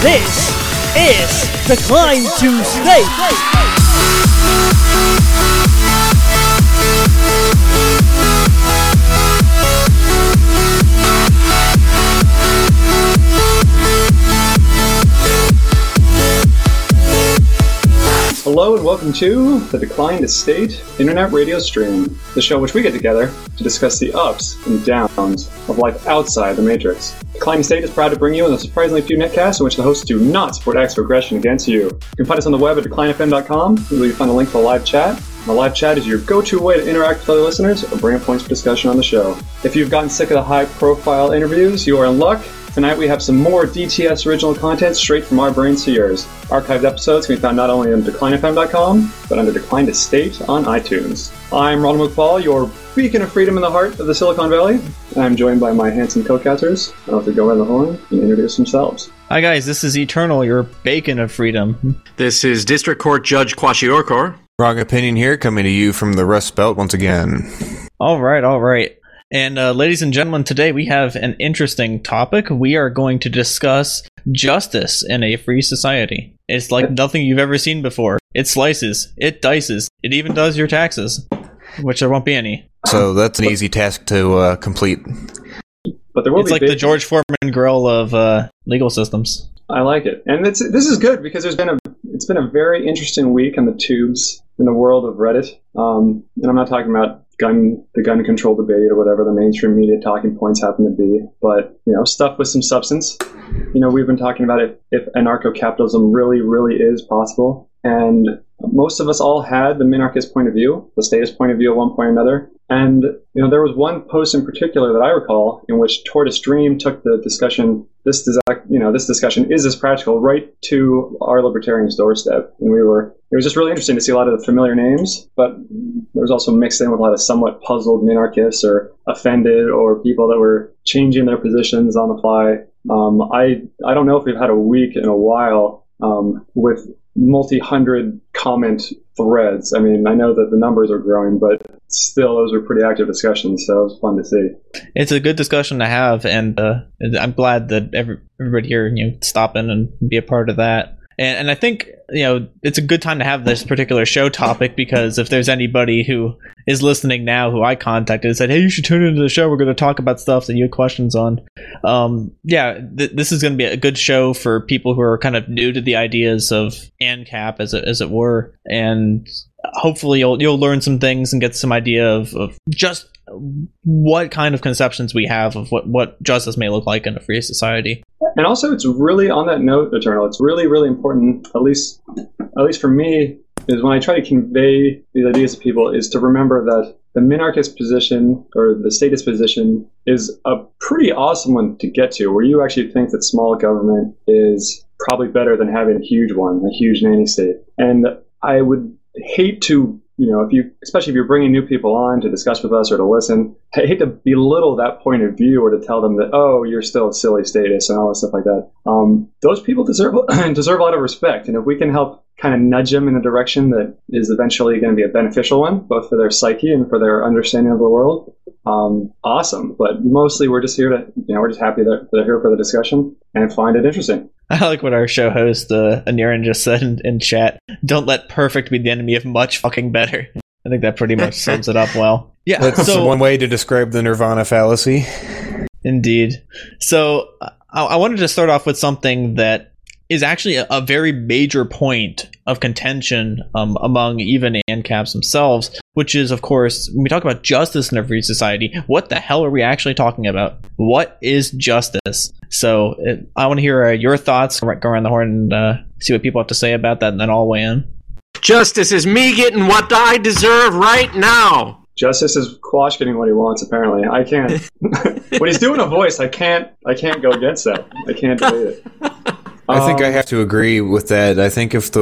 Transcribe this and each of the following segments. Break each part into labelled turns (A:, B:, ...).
A: This is Decline to State.
B: Hello and welcome to the Decline to State Internet Radio Stream, the show in which we get together to discuss the ups and downs of life outside the Matrix. Decline to State is proud to bring you in a surprisingly few netcasts in which the hosts do not support acts of aggression against you. You can find us on the web at declinefm.com, where you find a link to the live chat. The live chat is your go-to way to interact with other listeners or bring up points for discussion on the show. If you've gotten sick of the high-profile interviews, you are in luck. Tonight we have some more DTS original content straight from our brains to yours. Archived episodes can be found not only on declinefm.com, but under Decline to State on iTunes. I'm Ronald McFall, your beacon of freedom in the heart of the Silicon Valley. I'm joined by my handsome co-casters. I'll have to go around the horn and introduce themselves.
C: Hi guys, this is Eternal, your bacon of freedom.
D: This is District Court Judge Kwashi Orkor.
E: Wrong Opinion here, coming to you from the Rust Belt once again.
C: All right. And ladies and gentlemen, today we have an interesting topic. We are going to discuss justice in a free society. It's like nothing you've ever seen before. It slices, it dices, it even does your taxes, which there won't be any.
E: So that's an easy task to complete.
B: But there will
C: it's
B: be
C: like the George Foreman grill of legal systems.
B: I like it. And this is good because it's been a very interesting week on the tubes in the world of Reddit. And I'm not talking about the gun control debate or whatever the mainstream media talking points happen to be, but stuff with some substance. We've been talking about if anarcho-capitalism really is possible, and most of us all had the minarchist point of view, the statist point of view at one point or another. And there was one post in particular that I recall in which Tortoise Dream took the discussion. This discussion, is this practical, right to our libertarians' doorstep, and it was just really interesting to see a lot of the familiar names, but there was also mixed in with a lot of somewhat puzzled minarchists or offended or people that were changing their positions on the fly. I don't know if we've had a week in a while with multi-hundred comment threads. I mean, I know that the numbers are growing, but still, those were pretty active discussions, so it was fun to see.
C: It's a good discussion to have, and I'm glad that everybody here stop in and be a part of that. And I think it's a good time to have this particular show topic, because if there's anybody who is listening now who I contacted and said, hey, you should tune into the show, we're going to talk about stuff that you had questions on. This is going to be a good show for people who are kind of new to the ideas of ANCAP, as it were, and hopefully you'll learn some things and get some idea of just what kind of conceptions we have of what justice may look like in a free society.
B: And also, it's really, on that note, Eternal, it's really important, at least for me, is when I try to convey these ideas to people, is to remember that the minarchist position, or the statist position, is a pretty awesome one to get to, where you actually think that small government is probably better than having a huge one, a huge nanny state. And I would hate to, especially if you're bringing new people on to discuss with us or to listen, I hate to belittle that point of view or to tell them that, oh, you're still a silly statist and all that stuff like that. Those people deserve a lot of respect. And if we can help kind of nudge them in a direction that is eventually going to be a beneficial one, both for their psyche and for their understanding of the world, awesome. But mostly we're just we're just happy that they're here for the discussion and find it interesting.
C: I like what our show host, Aniran, just said in chat. Don't let perfect be the enemy of much fucking better. I think that pretty much sums it up well. Yeah,
E: that's one way to describe the Nirvana fallacy.
C: Indeed. So I wanted to start off with something that is actually a very major point of contention among even ANCAPs themselves, which is, of course, when we talk about justice in a free society, what the hell are we actually talking about? What is justice? So I want to hear your thoughts. Go around the horn and see what people have to say about that, and then I'll weigh in.
D: Justice is me getting what I deserve right now.
B: Justice is Quash getting what he wants, apparently. I can't. When he's doing a voice, I can't go against that. I can't delete it.
E: I think I have to agree with that. I think if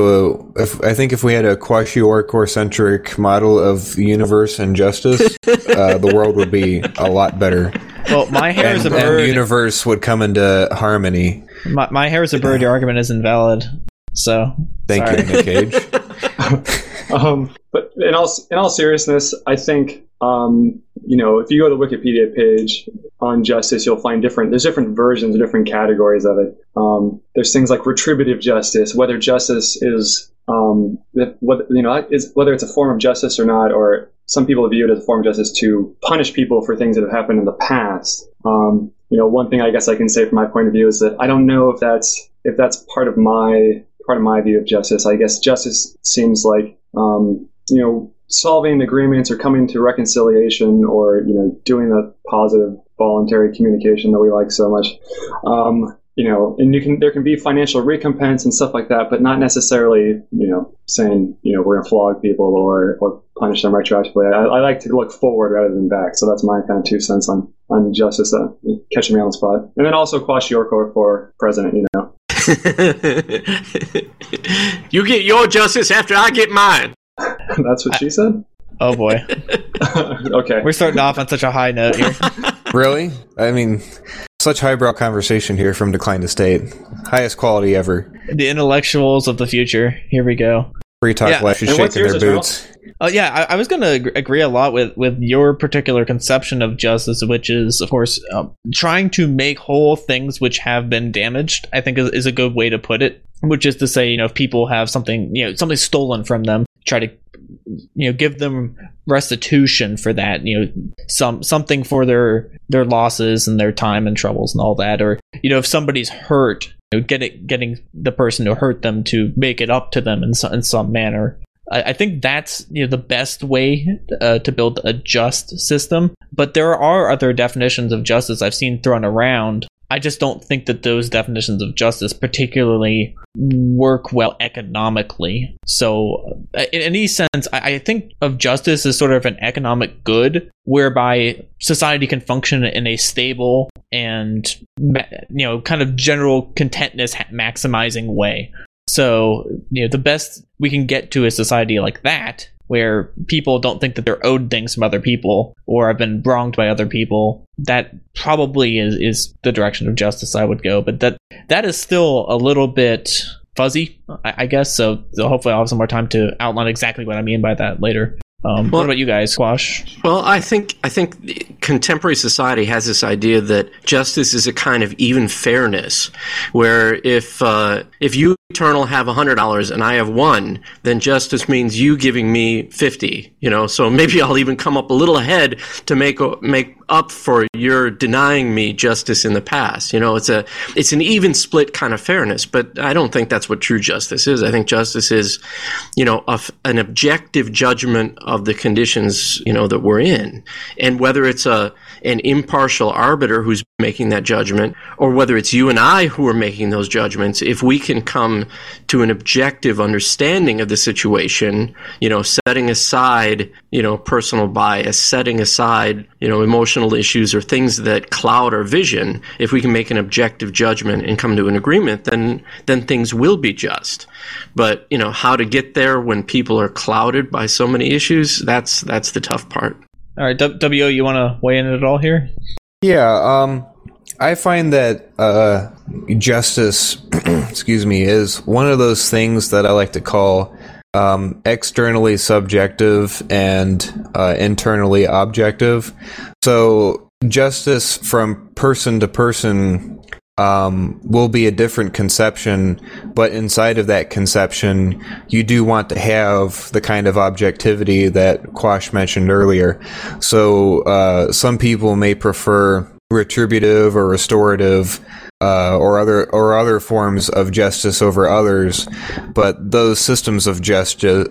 E: we had a Kwashi Orkor centric model of the universe and justice, the world would be a lot better.
C: Well, my hair is a bird.
E: And the universe would come into harmony.
C: My hair is a bird. Your argument is invalid. So
E: thank you, Nick Cage.
B: But in all seriousness, I think if you go to the Wikipedia page on justice, you'll find there's different versions, different categories of it. There's things like retributive justice, whether justice is, whether it's a form of justice or not, or some people view it as a form of justice to punish people for things that have happened in the past. One thing I guess I can say from my point of view is that I don't know if that's part of my view of justice. I guess justice seems like, solving agreements or coming to reconciliation, or doing the positive voluntary communication that we like so much. And there can be financial recompense and stuff like that, but not necessarily saying we're going to flog people or punish them retroactively. I like to look forward rather than back, so that's my kind of 2 cents on justice. Catching me on the spot, and then also Kwashiorkor for president.
D: You get your justice after I get mine.
B: That's what she said?
C: Oh boy.
B: Okay.
C: We're starting off on such a high note here.
E: Really? I mean, such highbrow conversation here from Decline to State. Highest quality ever.
C: The intellectuals of the future. Here we go.
E: Free talk left is shaking their boots.
C: I was going to agree a lot with your particular conception of justice, which is, of course, trying to make whole things which have been damaged, I think is a good way to put it. Which is to say, if people have something stolen from them, try to, give them restitution for that, something for their losses and their time and troubles and all that. Or, if somebody's hurt, getting the person who hurt them to make it up to them in some manner. I think that's the best way to build a just system. But there are other definitions of justice I've seen thrown around. I just don't think that those definitions of justice particularly work well economically. So in any sense, I think of justice as sort of an economic good whereby society can function in a stable and, kind of general contentness maximizing way. So, the best we can get to a society like that, where people don't think that they're owed things from other people or have been wronged by other people, that probably is the direction of justice I would go. But that is still a little bit fuzzy, I guess. So hopefully I'll have some more time to outline exactly what I mean by that later. What about you guys, Squash?
D: Well, I think contemporary society has this idea that justice is a kind of even fairness, where if you, Eternal, have $100 and I have $1, then justice means you giving me $50. So maybe I'll even come up a little ahead to make up for your denying me justice in the past. It's an even split kind of fairness, but I don't think that's what true justice is. I think justice is, an objective judgment of the conditions, that we're in. And whether it's an impartial arbiter who's making that judgment, or whether it's you and I who are making those judgments, if we can come to an objective understanding of the situation, setting aside, personal bias, setting aside, emotional issues or things that cloud our vision, if we can make an objective judgment and come to an agreement, then things will be just. But, how to get there when people are clouded by so many issues, that's the tough part.
C: All right, W.O., you want to weigh in at all here?
E: Yeah, I find that justice, is one of those things that I like to call externally subjective and internally objective. So justice from person to person will be a different conception, but inside of that conception, you do want to have the kind of objectivity that Quash mentioned earlier. So some people may prefer retributive or restorative or other forms of justice over others, but those systems of justice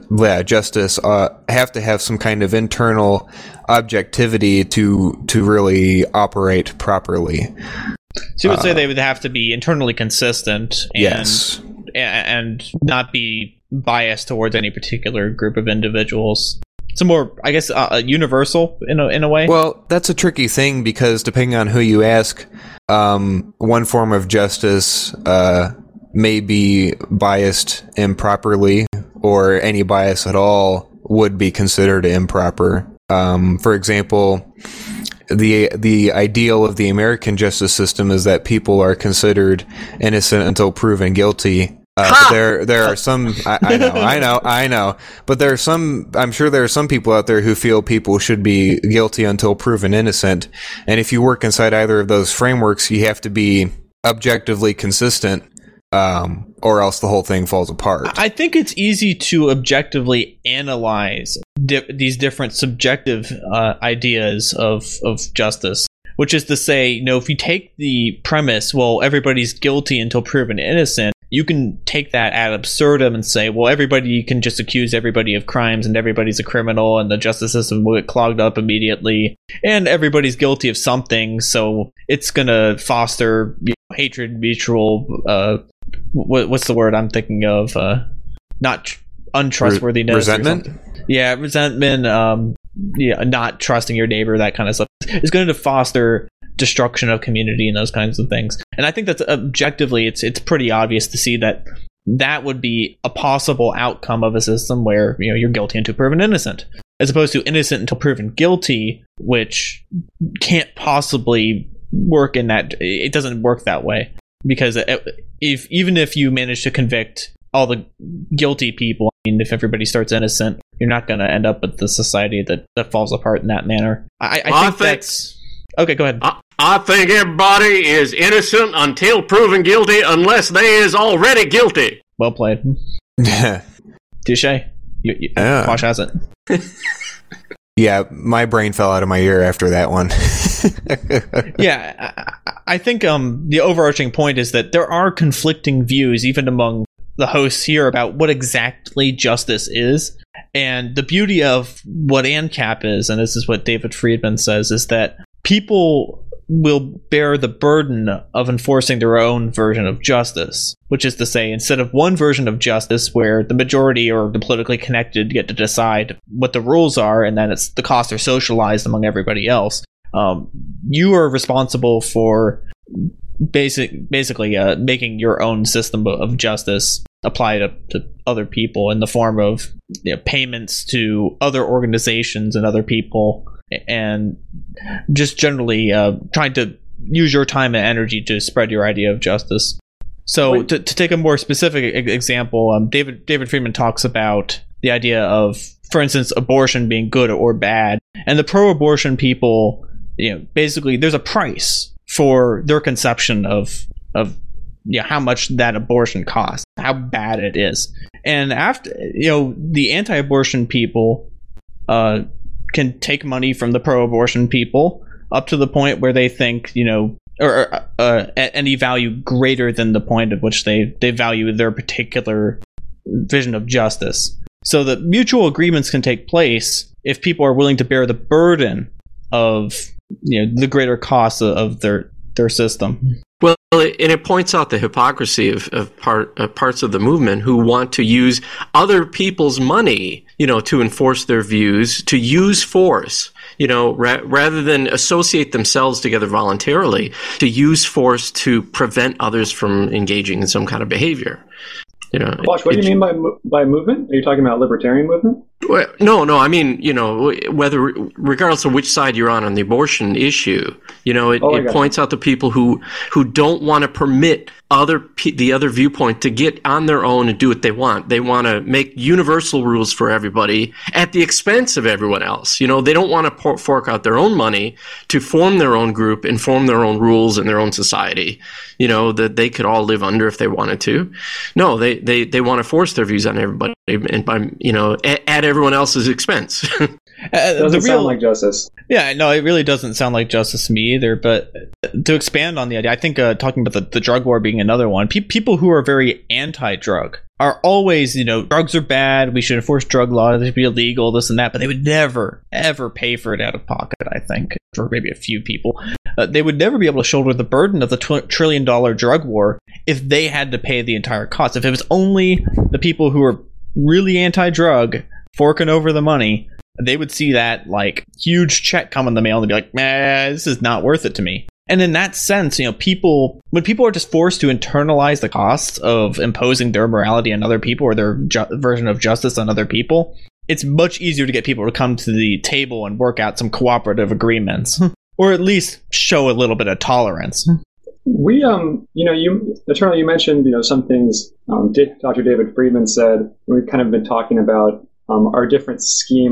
E: have to have some kind of internal objectivity to really operate properly.
C: So you would say they would have to be internally consistent and,
E: yes,
C: and not be biased towards any particular group of individuals. It's more, I guess, universal in a way.
E: Well, that's a tricky thing because depending on who you ask, one form of justice may be biased improperly, or any bias at all would be considered improper. For example, the ideal of the American justice system is that people are considered innocent until proven guilty, But there are some. I know. But there are some. I'm sure there are some people out there who feel people should be guilty until proven innocent. And if you work inside either of those frameworks, you have to be objectively consistent, or else the whole thing falls apart.
C: I think it's easy to objectively analyze these different subjective ideas of justice. Which is to say, if you take the premise, well, everybody's guilty until proven innocent, you can take that ad absurdum and say, well, everybody can just accuse everybody of crimes and everybody's a criminal and the justice system will get clogged up immediately and everybody's guilty of something, so it's going to foster hatred, mutual, what's the word I'm thinking of? Not untrustworthiness.
E: Resentment?
C: Yeah, resentment, not trusting your neighbor, that kind of stuff. It's going to foster destruction of community and those kinds of things. And I think that's objectively, it's pretty obvious to see that would be a possible outcome of a system where you're guilty until proven innocent, as opposed to innocent until proven guilty, which can't possibly work in that. It doesn't work that way, because even if you manage to convict all the guilty people, if everybody starts innocent, you're not going to end up with the society that falls apart in that manner. I think that's... Okay, go ahead.
D: I think everybody is innocent until proven guilty, unless they is already guilty.
C: Well played. Touche. Quash has it.
E: Yeah, my brain fell out of my ear after that one.
C: Yeah, I think the overarching point is that there are conflicting views, even among the hosts here, about what exactly justice is. And the beauty of what ANCAP is, and this is what David Friedman says, is that people will bear the burden of enforcing their own version of justice, which is to say, instead of one version of justice where the majority or the politically connected get to decide what the rules are, and then the costs are socialized among everybody else, you are responsible for basically making your own system of justice apply to other people in the form of payments to other organizations and other people, and just generally trying to use your time and energy to spread your idea of justice. So to take a more specific example, David Friedman talks about the idea of, for instance, abortion being good or bad, and the pro-abortion people, basically there's a price for their conception of how much that abortion costs, how bad it is. And after, the anti-abortion people can take money from the pro-abortion people up to the point where they think, or at any value greater than the point at which they value their particular vision of justice. So that mutual agreements can take place if people are willing to bear the burden of the greater costs of their system.
D: Well, and it points out the hypocrisy of parts of the movement who want to use other people's money, to enforce their views, to use force, rather than associate themselves together voluntarily, to use force to prevent others from engaging in some kind of behavior.
B: Bosch, what do you mean by movement? Are you talking about libertarian movement?
D: Well, no. I mean, regardless of which side you're on the abortion issue, it points out the people who don't want to permit the other viewpoint to get on their own and do what they want. They want to make universal rules for everybody at the expense of everyone else. They don't want to fork out their own money to form their own group and form their own rules in their own society, that they could all live under if they wanted to. No, they want to force their views on everybody, and by at everyone else's expense.
B: Doesn't sound like justice.
C: Yeah, no, it really doesn't sound like justice to me either. But to expand on the idea, I think talking about the drug war being another one, people who are very anti-drug are always, drugs are bad, we should enforce drug laws, they should be illegal, this and that, but they would never, ever pay for it out of pocket, I think, for maybe a few people. They would never be able to shoulder the burden of the $1 trillion drug war if they had to pay the entire cost. If it was only the people who are really anti-drug forking over the money, they would see that huge check come in the mail and they'd be like, man, this is not worth it to me. And in that sense, when people are just forced to internalize the costs of imposing their morality on other people or their version of justice on other people, it's much easier to get people to come to the table and work out some cooperative agreements, or at least show a little bit of tolerance.
B: Eternal, you mentioned, some things Dr. David Friedman said. We've kind of been talking about our different schemes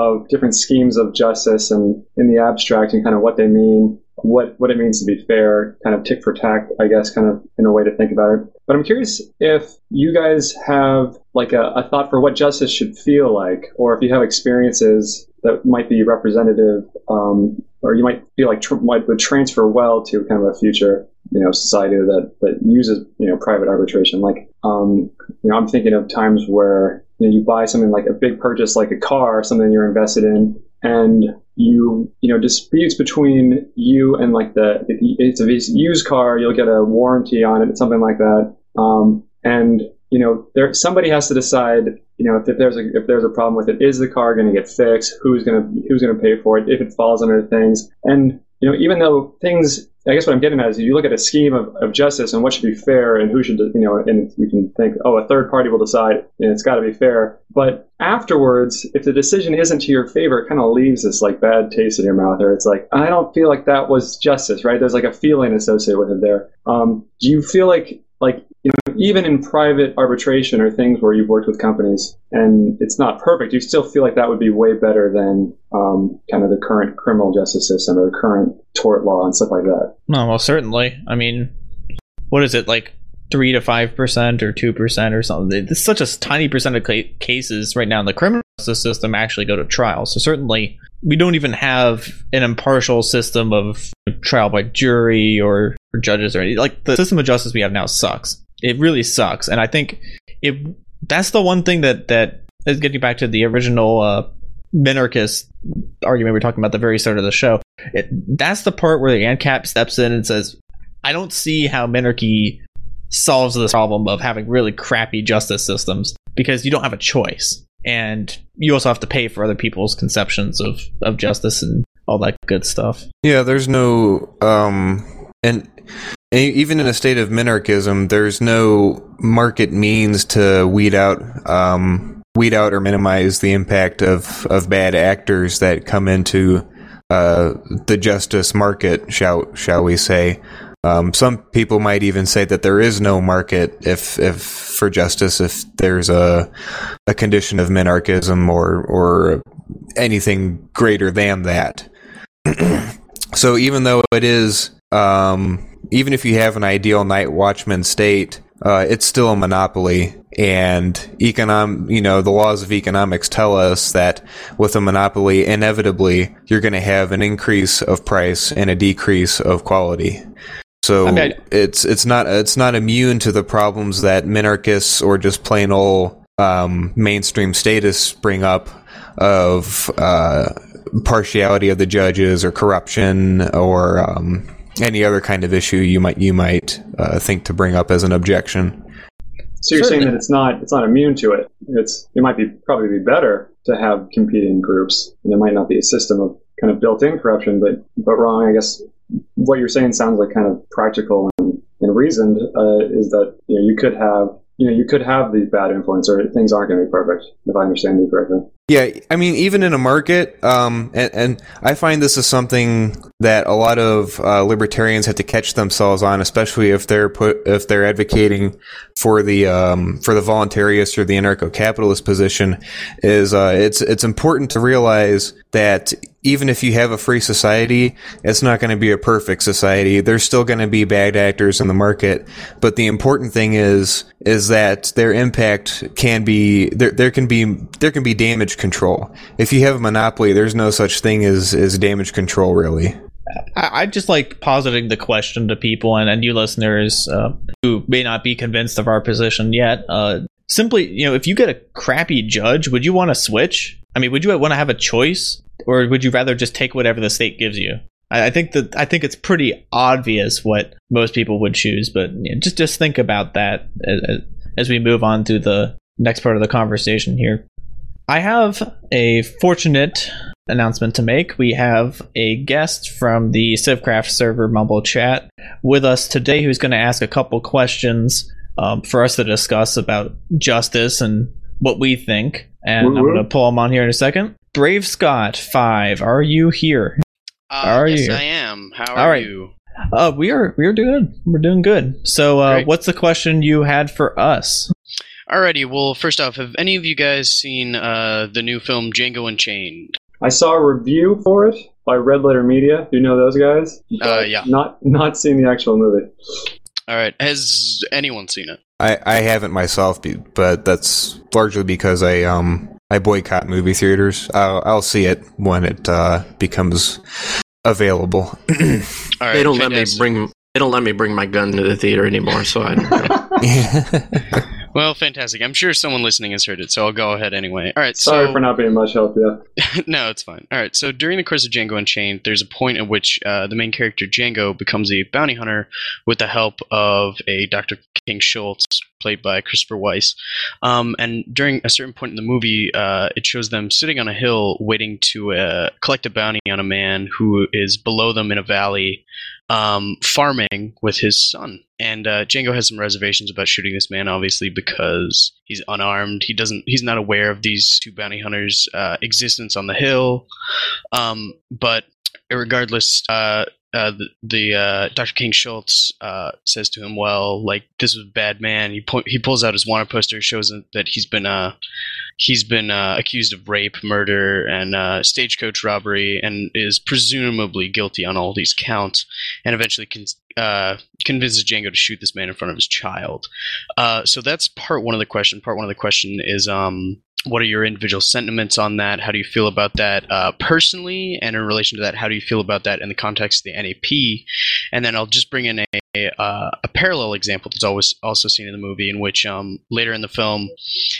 B: of justice and in the abstract and kind of what they mean, what it means to be fair, kind of tick for tack, I guess, kind of in a way to think about it. But I'm curious if you guys have like a thought for what justice should feel like, or if you have experiences that might be representative, or you might feel like would transfer well to kind of a future, society that uses, private arbitration. Like, I'm thinking of times where you buy something like a big purchase, like a car, something you're invested in, and disputes between you and like it's a used car, you'll get a warranty on it, something like that, and somebody has to decide, if there's a problem with it, is the car going to get fixed? Who's going to pay for it if it falls under things? And even though things, I guess what I'm getting at is you look at a scheme of justice and what should be fair and who should, and you can think, a third party will decide and it's got to be fair. But afterwards, if the decision isn't to your favor, it kind of leaves this like bad taste in your mouth, or it's like, I don't feel like that was justice, right? There's like a feeling associated with it there. Do you feel like even in private arbitration or things where you've worked with companies and it's not perfect, you still feel like that would be way better than kind of the current criminal justice system or the current tort law and stuff like that?
C: No, well, certainly. I mean, what is it, like 3 to 5% or 2% or something? It's such a tiny percent of cases right now in the criminal justice system actually go to trial. So certainly we don't even have an impartial system of trial by jury or judges or anything. Like, the system of justice we have now sucks. It really sucks. And I think that's the one thing that is getting back to the original minarchist argument we were talking about at the very start of the show. That's the part where the ANCAP steps in and says, I don't see how minarchy solves this problem of having really crappy justice systems, because you don't have a choice. And you also have to pay for other people's conceptions of justice and all that good stuff.
E: Yeah, there's no... And even in a state of minarchism, there's no market means to weed out or minimize the impact of bad actors that come into the justice market, shall we say. Some people might even say that there is no market if for justice if there's a condition of minarchism or anything greater than that. So even though it is, even if you have an ideal night watchman state, it's still a monopoly, and the laws of economics tell us that with a monopoly, inevitably you're going to have an increase of price and a decrease of quality. So it's not immune to the problems that minarchists or just plain old mainstream statists bring up of partiality of the judges or corruption or any other kind of issue you might think to bring up as an objection.
B: So you're saying that it's not immune to it. It might probably be better to have competing groups, and there might not be a system of kind of built-in corruption, but wrong. I guess what you're saying sounds like kind of practical and reasoned. Is that you could have the bad influence, or things aren't going to be perfect, if I understand you correctly.
E: Yeah, I mean, even in a market, and I find this is something that a lot of libertarians have to catch themselves on, especially if they're advocating for the voluntarist or the anarcho-capitalist position. Is it's important to realize that even if you have a free society, it's not going to be a perfect society. There's still going to be bad actors in the market, but the important thing is that their impact can be there can be damage control. If you have a monopoly, there's no such thing as damage control, really.
C: I just like positing the question to people and you listeners who may not be convinced of our position yet. Simply, if you get a crappy judge, would you want to switch? I mean, would you want to have a choice, or would you rather just take whatever the state gives you? I think it's pretty obvious what most people would choose, but just think about that as we move on to the next part of the conversation here. I have a fortunate announcement to make. We have a guest from the Civcraft server Mumble Chat with us today who's going to ask a couple questions for us to discuss about justice and what we think. And I'm going to pull him on here in a second. Brave Scott 5, are you here?
F: Yes, I am. How are you?
C: We're doing good. So,
F: Great.
C: what's the question you had for us?
F: Alrighty, well, first off, have any of you guys seen the new film Django Unchained?
B: I saw a review for it by Red Letter Media. Do you know those guys?
F: Yeah.
B: Not seen the actual movie.
F: Alright, has anyone seen it?
E: I haven't myself, but that's largely because I boycott movie theaters. I'll see it when it becomes available.
F: Alright,
D: They don't
F: fantastic.
D: let me bring my gun to the theater anymore, so I don't know.
F: Well, fantastic. I'm sure someone listening has heard it, so I'll go ahead anyway. Alright,
B: Sorry
F: so...
B: for not being much help, yeah.
F: No, it's fine. Alright, so during the course of Django Unchained, there's a point at which the main character, Django, becomes a bounty hunter with the help of a Dr. King Schultz, played by Christopher Weiss. And during a certain point in the movie, it shows them sitting on a hill waiting to collect a bounty on a man who is below them in a valley, farming with his son. And Django has some reservations about shooting this man, obviously, because he's unarmed. He's not aware of these two bounty hunters' existence on the hill. But regardless, the Dr. King Schultz says to him, "Well, like, this was a bad man." He pulls out his wanted poster, shows him that he's been accused of rape, murder, and stagecoach robbery, and is presumably guilty on all these counts. And eventually convinces Django to shoot this man in front of his child. So that's part one of the question. Part one of the question is, what are your individual sentiments on that? How do you feel about that personally? And in relation to that, how do you feel about that in the context of the NAP? And then I'll just bring in a parallel example that's always also seen in the movie, in which later in the film,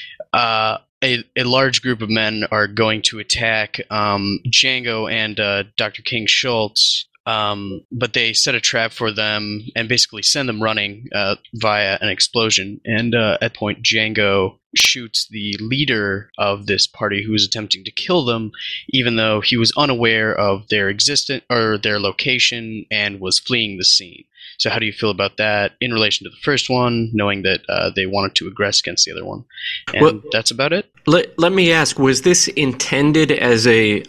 F: a large group of men are going to attack Django and Dr. King Schultz. But they set a trap for them and basically send them running via an explosion. And at that point, Django shoots the leader of this party who was attempting to kill them, even though he was unaware of their existence or their location and was fleeing the scene. So how do you feel about that in relation to the first one, knowing that they wanted to aggress against the other one? And
D: Well,
F: that's about it.
D: Let me ask: was this intended as a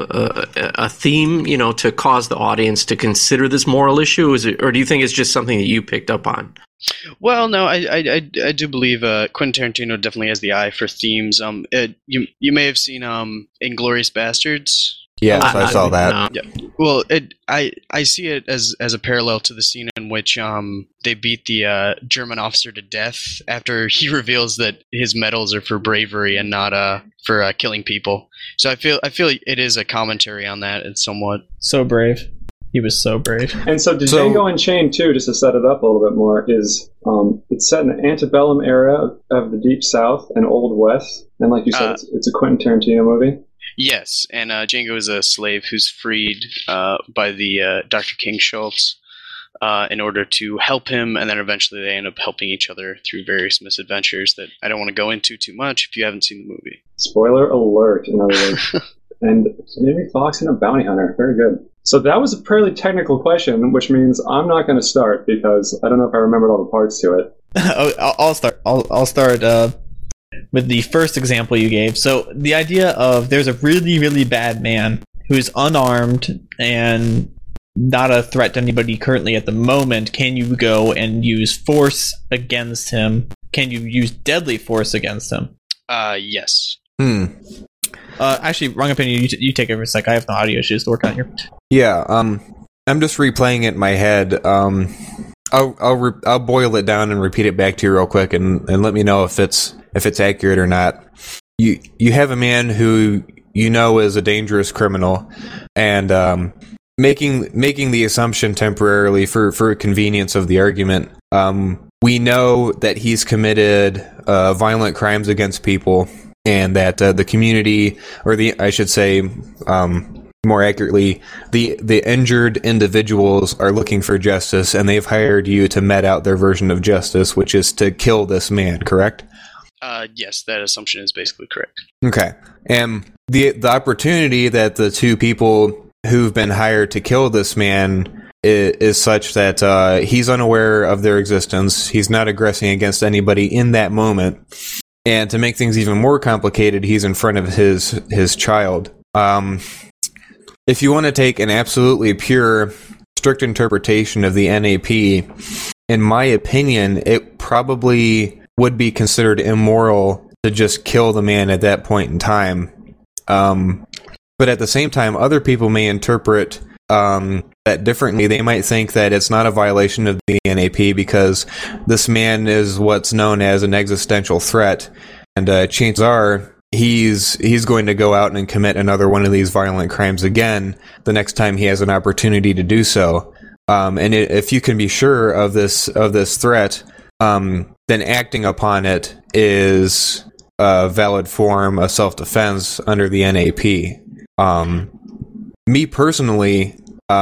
D: theme, to cause the audience to consider this moral issue, or do you think it's just something that you picked up on?
F: Well, no, I do believe Quentin Tarantino definitely has the eye for themes. You may have seen Inglourious Bastards.
E: Yes, I saw that.
F: Yeah. Well, I see it as a parallel to the scene in which they beat the German officer to death after he reveals that his medals are for bravery and not for killing people. So I feel like it is a commentary on that. It's somewhat
C: So brave. He was so brave.
B: And so Django Unchained, too, just to set it up a little bit more, is it's set in the antebellum era of the Deep South and Old West. And like you said, it's a Quentin Tarantino movie.
F: Yes, and Django is a slave who's freed by the Dr. King Schultz in order to help him, and then eventually they end up helping each other through various misadventures that I don't want to go into too much if you haven't seen the movie.
B: Spoiler alert, in other words. And Jamie Foxx and a bounty hunter. Very good. So that was a fairly technical question, which means I'm not going to start because I don't know if I remembered all the parts to it.
C: I'll start. I'll start with the first example you gave. So the idea of there's a really, really bad man who's unarmed and not a threat to anybody currently at the moment. Can you go and use force against him? Can you use deadly force against him?
F: Yes.
C: Actually, wrong opinion. You take over a sec. I have no audio issues to work on here.
E: Yeah, I'm just replaying it in my head. I'll boil it down and repeat it back to you real quick, and let me know if it's accurate or not. You have a man who you know is a dangerous criminal, and making the assumption temporarily for convenience of the argument. We know that he's committed violent crimes against people, and that the community, or I should say, more accurately, the injured individuals are looking for justice, and they've hired you to met out their version of justice, which is to kill this man, correct?
F: Yes, that assumption is basically correct.
E: Okay. And the opportunity that the two people who've been hired to kill this man is such that he's unaware of their existence. He's not aggressing against anybody in that moment. And to make things even more complicated, he's in front of his child. If you want to take an absolutely pure strict interpretation of the NAP, in my opinion, it probably would be considered immoral to just kill the man at that point in time. But at the same time, other people may interpret that differently. They might think that it's not a violation of the NAP because this man is what's known as an existential threat, and chances are he's going to go out and commit another one of these violent crimes again the next time he has an opportunity to do so. If you can be sure of this threat, then acting upon it is a valid form of self-defense under the NAP. Me personally,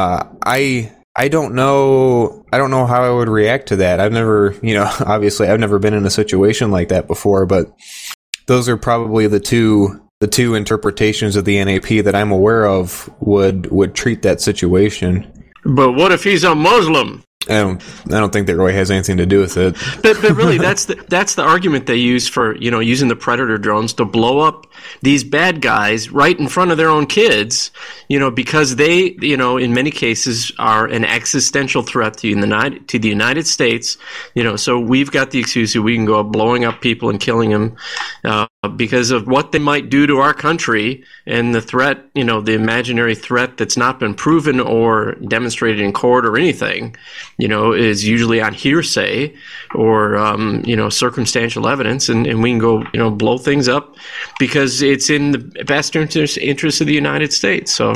E: I don't know how I would react to that. I've never, obviously I've never been in a situation like that before, but those are probably the two interpretations of the NAP that I'm aware of would treat that situation.
D: But what if he's a Muslim?
E: I don't think that really has anything to do with it.
D: But really, that's the argument they use for using the Predator drones to blow up these bad guys right in front of their own kids, because they in many cases are an existential threat to the United States. So we've got the excuse that we can go up blowing up people and killing them because of what they might do to our country, and the threat, the imaginary threat that's not been proven or demonstrated in court or anything, is usually on hearsay or, circumstantial evidence, and we can go, blow things up because it's in the best interest of the United States. So,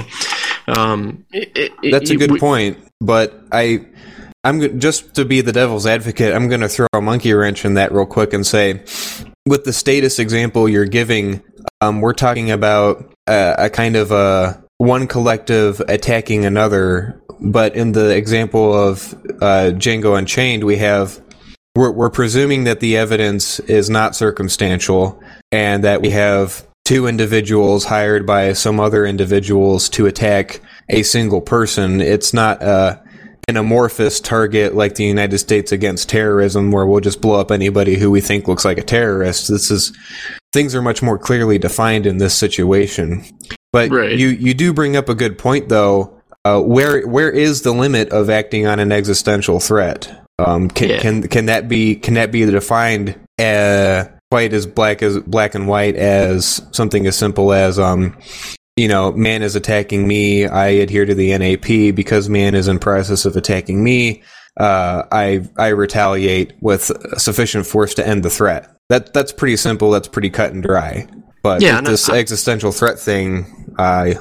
E: that's a good point, but I'm just to be the devil's advocate, I'm going to throw a monkey wrench in that real quick and say, with the status example you're giving, we're talking about a kind of one collective attacking another. But in the example of Django Unchained, we're presuming that the evidence is not circumstantial and that we have two individuals hired by some other individuals to attack a single person. It's not an amorphous target like the United States against terrorism where we'll just blow up anybody who we think looks like a terrorist. Things are much more clearly defined in this situation. But right. You do bring up a good point, though. Where is the limit of acting on an existential threat? Can that be defined quite as black and white as something as simple as man is attacking me, I adhere to the NAP because man is in process of attacking me. I retaliate with sufficient force to end the threat. That's pretty simple. That's pretty cut and dry. But this existential threat thing,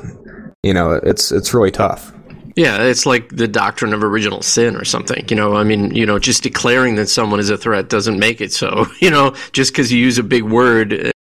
E: it's really tough.
D: Yeah, it's like the doctrine of original sin or something. Just declaring that someone is a threat doesn't make it so. Just because you use a big word,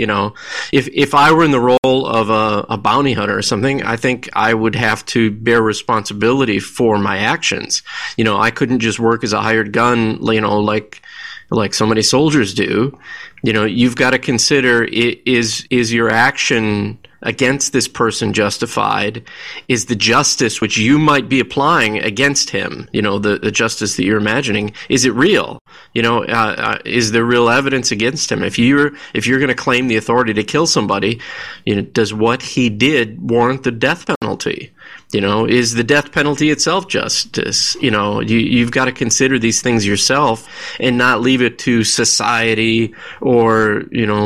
D: if I were in the role of a bounty hunter or something, I think I would have to bear responsibility for my actions. I couldn't just work as a hired gun, like so many soldiers do. You've got to consider, is your action against this person justified? Is the justice which you might be applying against him, the justice that you're imagining, is it real? Is there real evidence against him? If you're going to claim the authority to kill somebody, does what he did warrant the death penalty? Is the death penalty itself justice? You've got to consider these things yourself and not leave it to society or,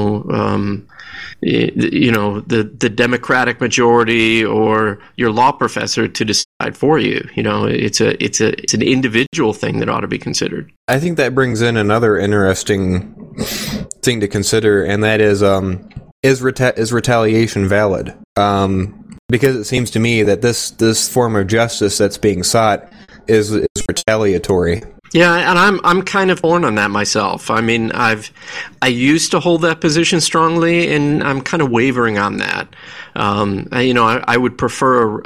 D: the Democratic majority or your law professor to decide for you. It's an individual thing that ought to be considered.
E: I think that brings in another interesting thing to consider, and that is retaliation valid? Because it seems to me that this form of justice that's being sought is retaliatory.
D: Yeah, and I'm kind of torn on that myself. I mean, I used to hold that position strongly, and I'm kind of wavering on that. I would prefer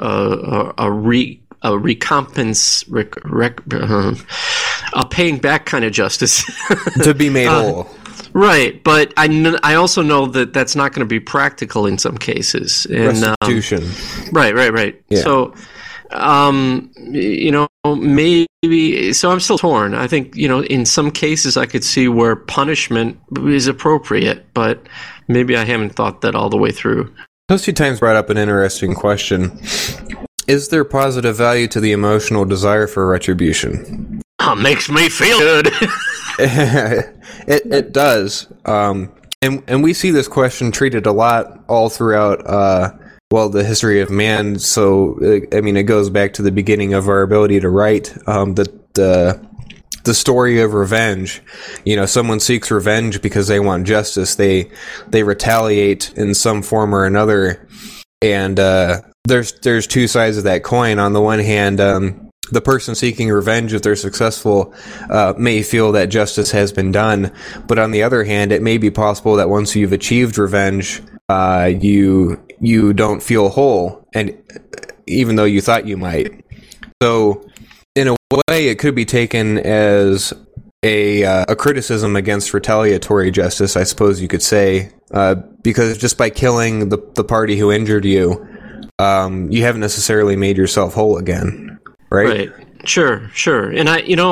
D: a paying back kind of justice
E: to be made whole.
D: Right, but I also know that that's not going to be practical in some cases. And,
E: restitution.
D: Right. Yeah. So, maybe. So I'm still torn. I think in some cases I could see where punishment is appropriate, but maybe I haven't thought that all the way through.
E: Those two times brought up an interesting question. Is there positive value to the emotional desire for retribution?
D: Makes me feel good.
E: It does. And we see this question treated a lot all throughout, the history of man. So, I mean, it goes back to the beginning of our ability to write, the story of revenge. You know, someone seeks revenge because they want justice. They retaliate in some form or another. And there's two sides of that coin. On the one hand, the person seeking revenge, if they're successful, may feel that justice has been done. But on the other hand, it may be possible that once you've achieved revenge, you don't feel whole, and even though you thought you might. So, in a way, it could be taken as a criticism against retaliatory justice, I suppose you could say, because just by killing the party who injured you, you haven't necessarily made yourself whole again, right?
D: Sure. And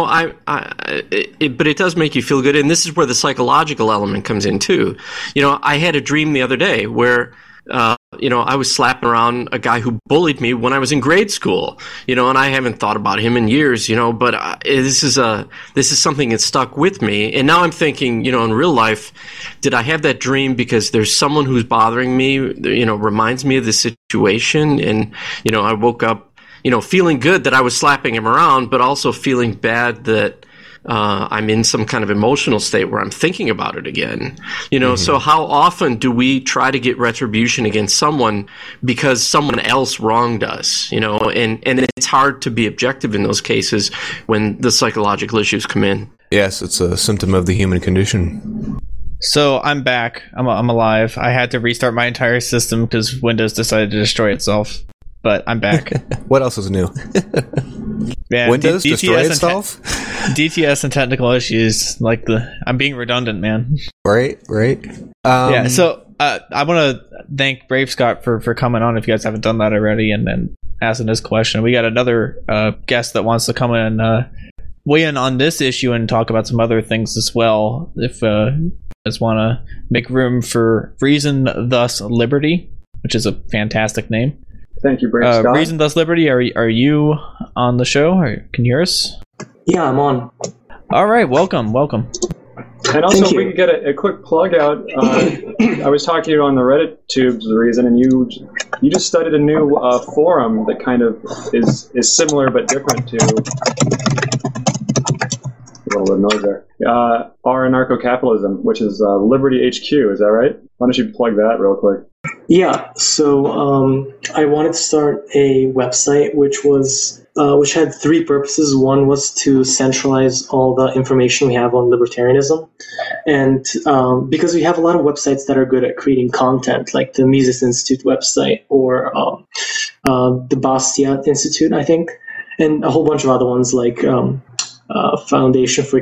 D: but it does make you feel good, and this is where the psychological element comes in too. You know, I had a dream the other day where I was slapping around a guy who bullied me when I was in grade school, and I haven't thought about him in years, but this is something that stuck with me. And now I'm thinking, in real life, did I have that dream because there's someone who's bothering me, reminds me of the situation? And, I woke up, feeling good that I was slapping him around, but also feeling bad that I'm in some kind of emotional state where I'm thinking about it again. So how often do we try to get retribution against someone because someone else wronged us, and it's hard to be objective in those cases when the psychological issues come in.
E: Yes, it's a symptom of the human condition.
C: So I'm back. I'm alive. I had to restart my entire system because Windows decided to destroy itself. But I'm back.
E: What else is new?
C: Yeah,
E: Windows destroy itself?
C: DTS and technical issues. I'm being redundant, man.
E: Right.
C: Yeah, so I want to thank Brave Scott for coming on, if you guys haven't done that already, and then asking this question. We got another guest that wants to come in and weigh in on this issue and talk about some other things as well. If you guys want to make room for Reason Thus Liberty, which is a fantastic name.
B: Thank you, Brave Scott.
C: Reason Thus Liberty, are you on the show? Can you hear us?
G: Yeah, I'm on.
C: All right, welcome.
B: And also, if we could get a quick plug out, I was talking to you on the Reddit tubes, Reason, and you just started a new forum that kind of is similar but different to a little bit of noise there. Our anarcho-capitalism, which is Liberty HQ. Is that right? Why don't you plug that real quick?
G: Yeah, so I wanted to start a website which had three purposes. One was to centralize all the information we have on libertarianism. And because we have a lot of websites that are good at creating content, like the Mises Institute website or the Bastiat Institute, I think, and a whole bunch of other ones like Foundation for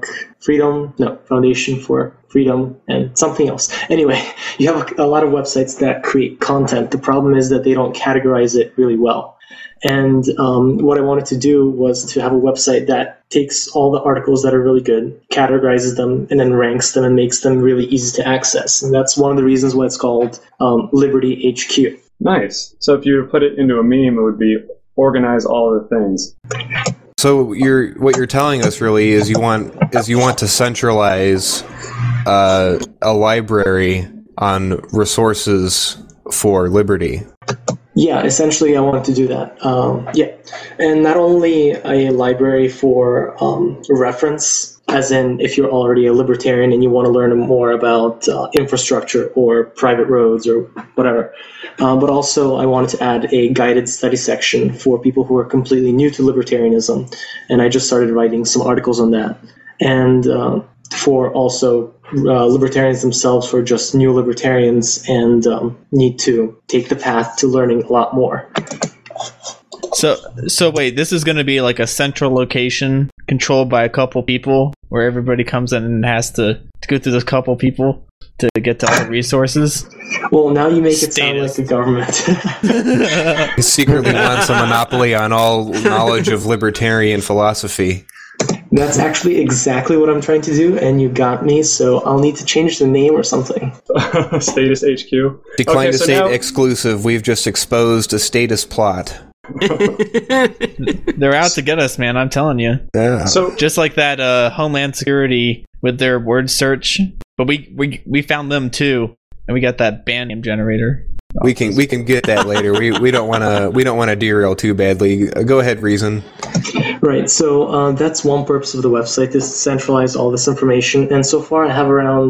G: Freedom, and something else. Anyway, you have a lot of websites that create content. The problem is that they don't categorize it really well. And what I wanted to do was to have a website that takes all the articles that are really good, categorizes them, and then ranks them and makes them really easy to access. And that's one of the reasons why it's called Liberty HQ.
B: Nice. So if you were to put it into a meme, it would be organize all of the things.
E: So what you're telling us really is you want to centralize a library on resources for liberty.
G: Yeah, essentially I wanted to do that. And not only a library for reference, as in if you're already a libertarian and you want to learn more about infrastructure or private roads or whatever, but also I wanted to add a guided study section for people who are completely new to libertarianism. And I just started writing some articles on that. And for also libertarians themselves who are just new libertarians and need to take the path to learning a lot more.
C: So wait, this is going to be like a central location controlled by a couple people where everybody comes in and has to go through this couple people to get to all the resources?
G: Well, now you make it sound like the government.
E: He secretly wants a monopoly on all knowledge of libertarian philosophy.
G: That's actually exactly what I'm trying to do, and you got me, so I'll need to change the name or something.
B: Status HQ.
E: Decline to state exclusive. We've just exposed a status plot.
C: They're out to get us, man. I'm telling you.
E: Yeah.
B: So
C: Just like that Homeland Security with their word search, but we found them too, and we got that band name generator.
E: we can get that later. We don't want to derail too badly. Go ahead, Reason.
G: Right, so that's one purpose of the website, is to centralize all this information. And so far I have around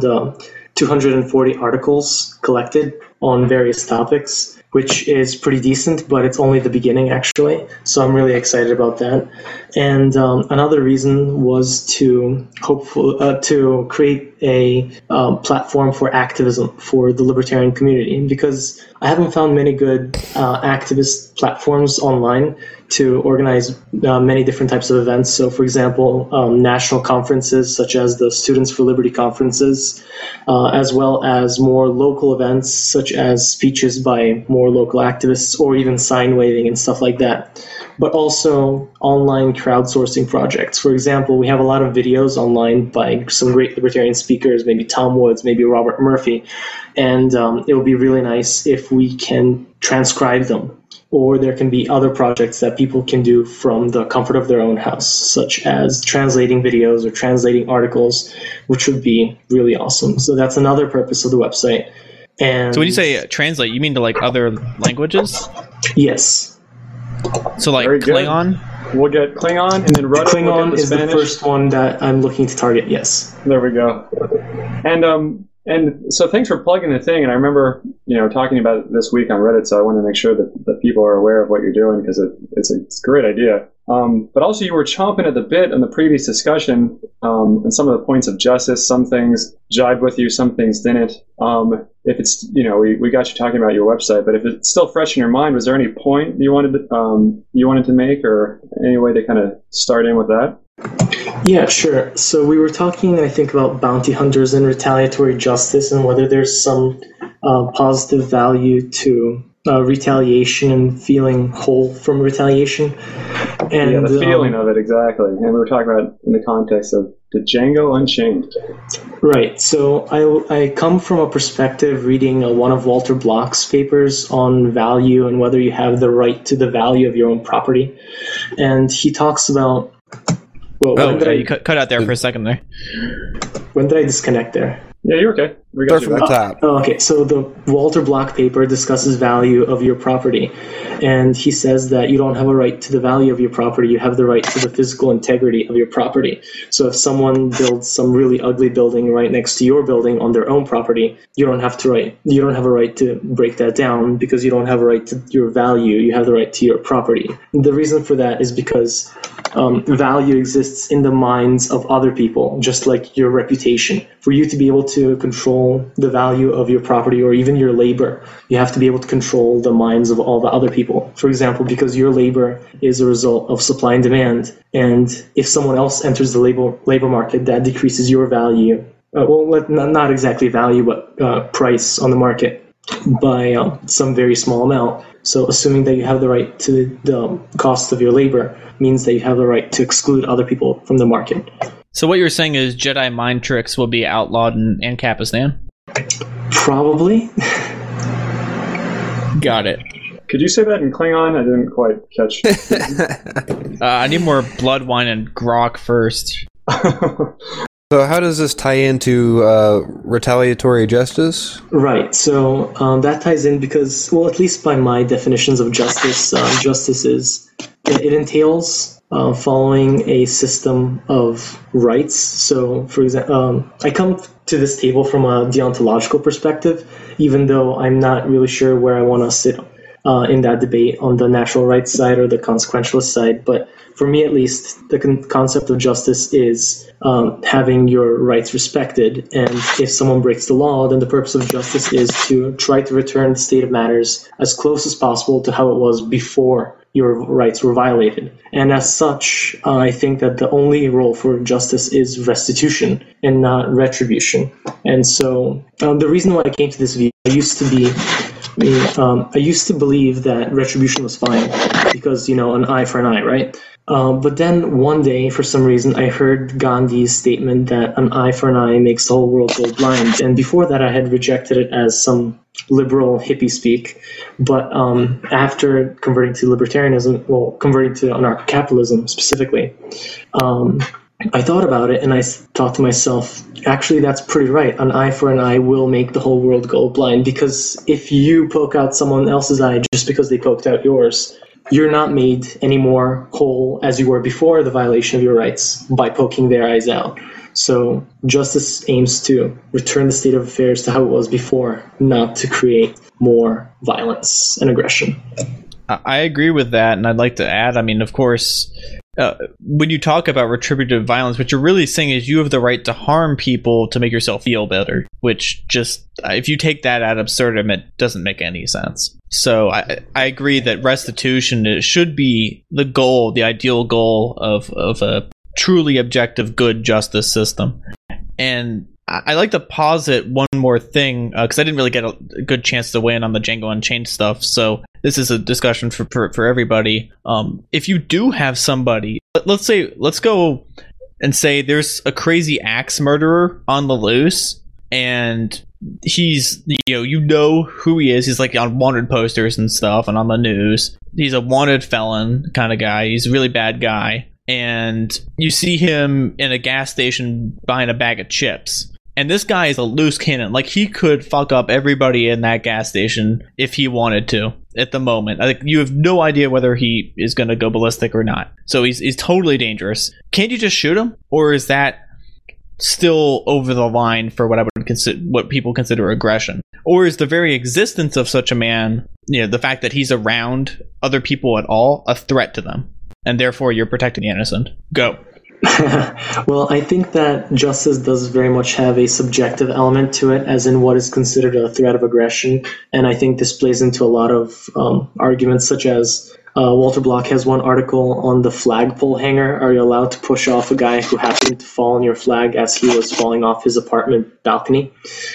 G: 240 articles collected on various topics, which is pretty decent, but it's only the beginning, actually. So I'm really excited about that. And another reason was to to create a platform for activism for the libertarian community, because I haven't found many good activist platforms online to organize many different types of events. So, for example, national conferences such as the Students for Liberty conferences, as well as more local events such as speeches by more local activists, or even sign waving and stuff like that. But also online crowdsourcing projects. For example, we have a lot of videos online by some great libertarian speakers, maybe Tom Woods, maybe Robert Murphy, and it would be really nice if we can transcribe them. Or there can be other projects that people can do from the comfort of their own house, such as translating videos or translating articles, which would be really awesome. So that's another purpose of the website. And
C: So when you say translate, you mean to like other languages?
G: yes,
C: So like
B: Very good.
C: Klingon?
B: we'll get Klingon, and then Rudder will
G: Klingon
B: get the
G: is the
B: Spanish.
G: first one that I'm looking to target. Yes.
B: There we go. And so thanks for plugging the thing. And I remember, talking about it this week on Reddit, so I want to make sure that people are aware of what you're doing, because it's a great idea. But also you were chomping at the bit in the previous discussion, and some of the points of justice. Some things jibed with you, some things didn't. If it's, we got you talking about your website, but if it's still fresh in your mind, was there any point you wanted to make, or any way to kind of start in with that?
G: Yeah, sure. So we were talking, I think, about bounty hunters and retaliatory justice, and whether there's some positive value to retaliation and feeling whole from retaliation. And
B: Yeah, the feeling of it, exactly. And we were talking about in the context of the Django Unchained.
G: Right. So I come from a perspective reading one of Walter Block's papers on value and whether you have the right to the value of your own property. And he talks about... Well,
C: You cut out there for a second there.
G: when did I disconnect there?
B: Yeah, you're okay. We got
E: Start
B: you
E: from
B: back.
E: the top.
G: Oh, okay, so the Walter Block paper discusses value of your property, and he says that you don't have a right to the value of your property, you have the right to the physical integrity of your property. So if someone builds some really ugly building right next to your building on their own property, you don't have a right to break that down, because you don't have a right to your value, you have the right to your property. The reason for that is because value exists in the minds of other people, just like your reputation. For you to be able to control the value of your property or even your labor, you have to be able to control the minds of all the other people. For example, because your labor is a result of supply and demand, and if someone else enters the labor market, that decreases your value. Not exactly value, but price on the market by some very small amount. So assuming that you have the right to the cost of your labor means that you have the right to exclude other people from the market.
C: So what you're saying is Jedi mind tricks will be outlawed in Ancapistan?
G: Probably.
C: Got it.
B: Could you say that in Klingon? I didn't quite catch.
C: I need more blood wine and grok first.
E: So how does this tie into retaliatory justice?
G: Right. So that ties in because, well, at least by my definitions of justice, justice it entails following a system of rights. So, for example, I come to this table from a deontological perspective, even though I'm not really sure where I want to sit in that debate on the natural rights side or the consequentialist side. But for me, at least, the concept of justice is having your rights respected. And if someone breaks the law, then the purpose of justice is to try to return the state of matters as close as possible to how it was before your rights were violated. And as such, I think that the only role for justice is restitution and not retribution. And so the reason why I came to this view, I used to believe that retribution was fine because, an eye for an eye, right? But then one day, for some reason, I heard Gandhi's statement that an eye for an eye makes the whole world go blind. And before that, I had rejected it as some liberal hippie speak. But after converting to libertarianism, converting to anarcho-capitalism specifically, I thought about it and I thought to myself, actually, that's pretty right. An eye for an eye will make the whole world go blind, because if you poke out someone else's eye just because they poked out yours, you're not made any more whole as you were before the violation of your rights by poking their eyes out. So justice aims to return the state of affairs to how it was before, not to create more violence and aggression.
C: I agree with that, and I'd like to add, I mean, of course, when you talk about retributive violence, what you're really saying is you have the right to harm people to make yourself feel better, which just, if you take that ad absurdum, it doesn't make any sense. So I agree that restitution should be the goal, the ideal goal of a truly objective, good justice system. And I like to posit one more thing, because I didn't really get a good chance to weigh in on the Django Unchained stuff, so this is a discussion for everybody. If you do have somebody, let's go and say there's a crazy axe murderer on the loose, and he's, you know who he is. He's like on wanted posters and stuff and on the news. He's a wanted felon kind of guy. He's a really bad guy. And you see him in a gas station buying a bag of chips. And this guy is a loose cannon. Like, he could fuck up everybody in that gas station if he wanted to at the moment. I think you have no idea whether he is going to go ballistic or not. So he's totally dangerous. Can't you just shoot him? Or is that still over the line for what I would consider, what people consider aggression? Or is the very existence of such a man, the fact that he's around other people at all, a threat to them? And therefore you're protecting the innocent? Go.
G: Well, I think that justice does very much have a subjective element to it, as in what is considered a threat of aggression. And I think this plays into a lot of arguments, such as Walter Block has one article on the flagpole hanger. Are you allowed to push off a guy who happened to fall on your flag as he was falling off his apartment balcony?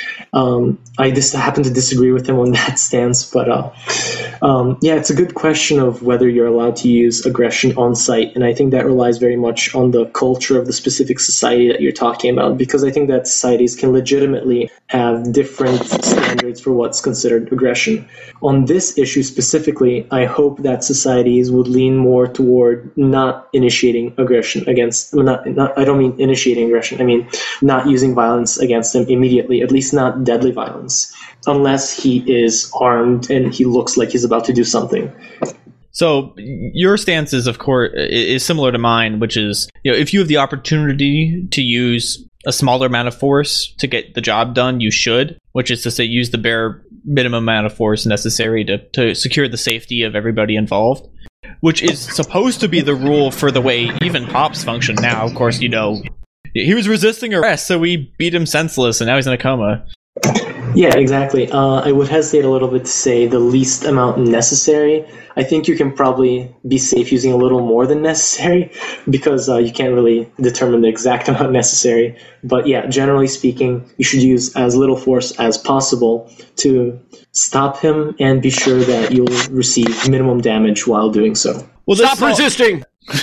G: I just happen to disagree with him on that stance, but it's a good question of whether you're allowed to use aggression on site, and I think that relies very much on the culture of the specific society that you're talking about, because I think that societies can legitimately have different standards for what's considered aggression. On this issue specifically, I hope that societies would lean more toward not initiating aggression against, I don't mean initiating aggression, I mean not using violence against them immediately, at least not deadly violence, unless he is armed and he looks like he's about to do something.
C: So your stance is, of course, is similar to mine, which is, if you have the opportunity to use a smaller amount of force to get the job done, you should, which is to say use the bare minimum amount of force necessary to secure the safety of everybody involved, which is supposed to be the rule for the way even cops function now. Of course, he was resisting arrest, so we beat him senseless, and now he's in a coma.
G: Yeah, exactly. I would hesitate a little bit to say the least amount necessary. I think you can probably be safe using a little more than necessary, because you can't really determine the exact amount necessary. But yeah, generally speaking, you should use as little force as possible to stop him and be sure that you'll receive minimum damage while doing so.
D: Well, stop resisting!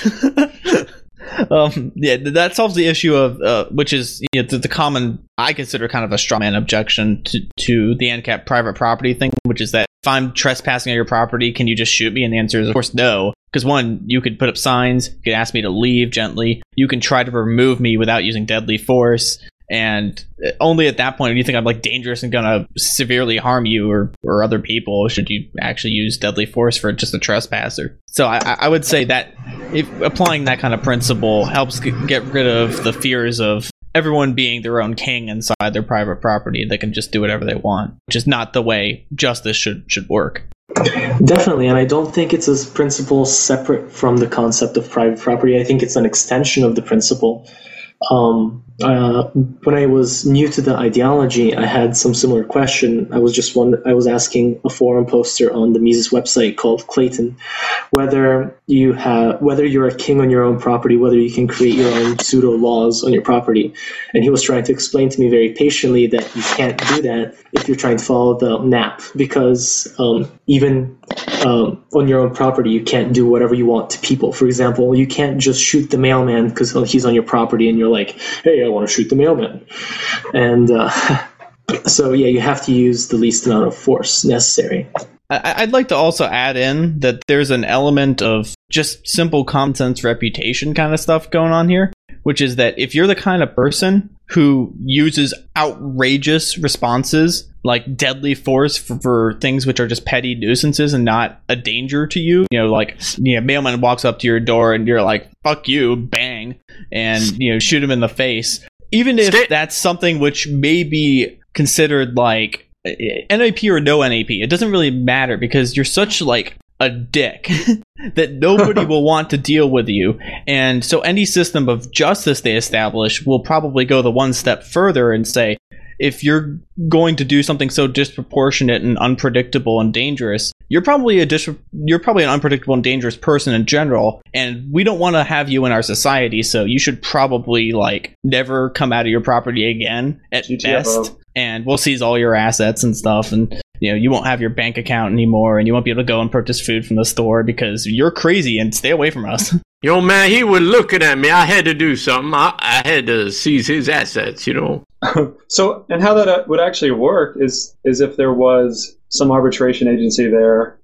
C: That solves the issue of which is the common, I consider kind of a straw man objection to the ANCAP private property thing, which is that if I'm trespassing on your property, can you just shoot me? And the answer is, of course, no. Because one, you could put up signs, you could ask me to leave gently, you can try to remove me without using deadly force, and only at that point when you think I'm like dangerous and gonna severely harm you or other people should you actually use deadly force for just a trespasser. So I would say that if applying that kind of principle helps get rid of the fears of everyone being their own king inside their private property. They can just do whatever they want, which is not the way justice should work.
G: Definitely, and I don't think it's a principle separate from the concept of private property. I think it's an extension of the principle. When I was new to the ideology, I had some similar question. I was asking a forum poster on the Mises website called Clayton whether you're a king on your own property, whether you can create your own pseudo laws on your property. And he was trying to explain to me very patiently that you can't do that if you're trying to follow the NAP, because even on your own property, you can't do whatever you want to people. For example, you can't just shoot the mailman because he's on your property and you're like, hey, I want to shoot the mailman. And So yeah, you have to use the least amount of force necessary.
C: I'd like to also add in that there's an element of just simple common sense reputation kind of stuff going on here, which is that if you're the kind of person who uses outrageous responses like deadly force for things which are just petty nuisances and not a danger to you, like mailman walks up to your door and you're like, fuck you, bang, and shoot him in the face, even if that's something which may be considered like NAP or no NAP, it doesn't really matter because you're such like a dick that nobody will want to deal with you. And so any system of justice they establish will probably go the one step further and say, if you're going to do something so disproportionate and unpredictable and dangerous, you're probably an unpredictable and dangerous person in general, and we don't want to have you in our society, so you should probably like never come out of your property again at best, and we'll seize all your assets and stuff, and you won't have your bank account anymore, and you won't be able to go and purchase food from the store because you're crazy, and stay away from us.
D: Yo, man, he was looking at me. I had to do something. I had to seize his assets,
B: So, and how that would actually work is if there was some arbitration agency there,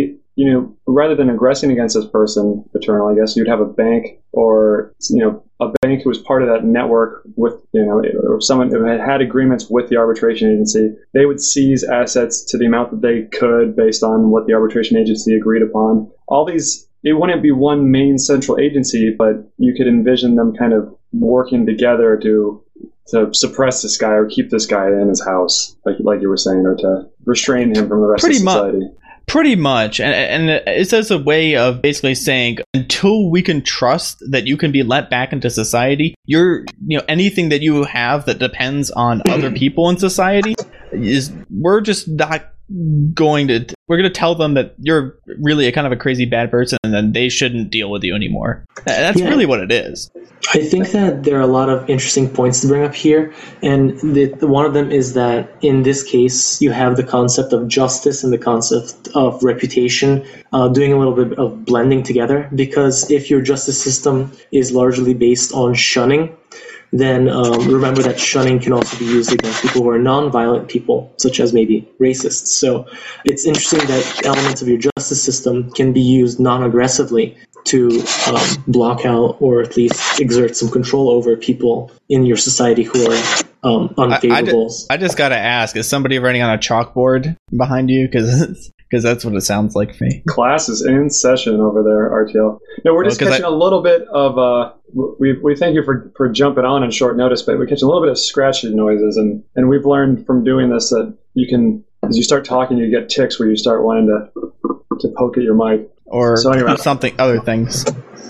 B: rather than aggressing against this person, Eternal, I guess you'd have a bank or, a bank who was part of that network with, or someone who had agreements with the arbitration agency. They would seize assets to the amount that they could based on what the arbitration agency agreed upon. All these, it wouldn't be one main central agency, but you could envision them kind of working together to suppress this guy or keep this guy in his house, like you were saying, or to restrain him from the rest of society.
C: Pretty much. And it's as a way of basically saying, until we can trust that you can be let back into society, anything that you have that depends on other people in society, we're just not going to, we're going to tell them that you're really a kind of a crazy bad person and then they shouldn't deal with you anymore. That's really what it is.
G: I think that there are a lot of interesting points to bring up here, and one of them is that in this case you have the concept of justice and the concept of reputation doing a little bit of blending together, because if your justice system is largely based on shunning, then remember that shunning can also be used against people who are non-violent people, such as maybe racists. So it's interesting that elements of your justice system can be used non-aggressively to block out or at least exert some control over people in your society who are unfavorable.
C: I just got to ask, is somebody writing on a chalkboard behind you? Because that's what it sounds like for me.
B: Class is in session over there, RTL. No, we're just catching a little bit of... We thank you for jumping on short notice, but we're catching a little bit of scratching noises, and we've learned from doing this that you can, as you start talking, you get tics where you start wanting to poke at your mic.
C: Or other things.